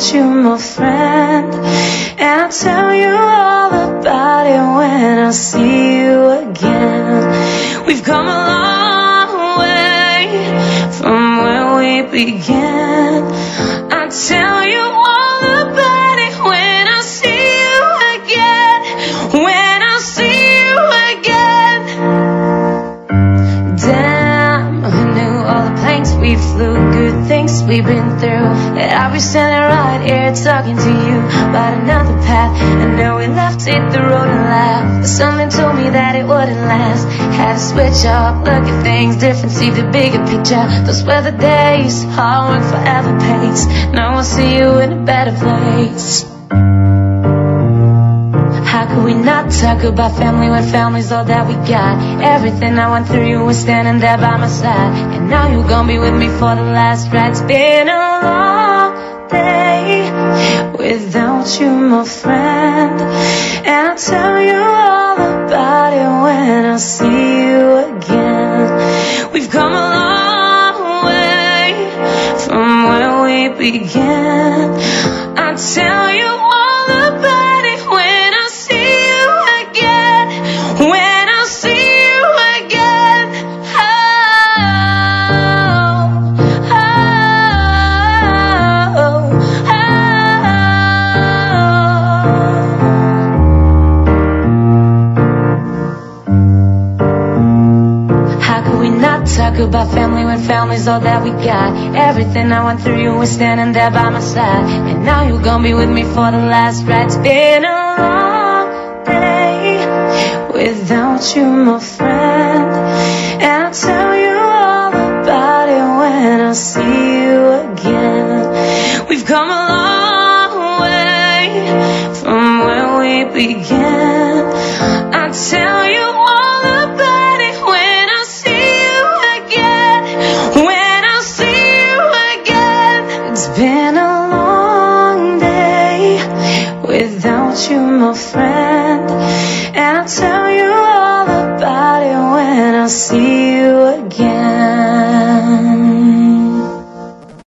without you, my friend. And I'll tell you all about it when I see you again. We've come a long way from where we began. I'll tell you all about it when I see you again. When I see you again. Damn, who knew all the planes we flew, good things we've been through, that I'll be standing right here talking to you about another path. And now we left, hit the road and laughed, but something told me that it wouldn't last. Had to switch up, look at things different, see the bigger picture. Those were the days, hard work forever pays. Now I'll see you in a better place. How could we not talk about family when family's all that we got? Everything I went through, you were standing there by my side. And now you're gonna be with me for the last ride. It's been a long day without you, my friend. And I'll tell you all about it when I see you again. We've come a long way from where we began. I'll tell you all about it when I see you again. When I see you again. How could we not talk about family when family's all that we got? Everything I went through, you were standing there by my side. And now you're gonna be with me for the last ride. It's been a long day without you, my friend. And I'll tell you all about it when I see you again. We've come a long way from where we began. I'll tell you all about it when I see you again. When I see you again. It's been a long day without you, my friend. And I'll tell you all about it when I see you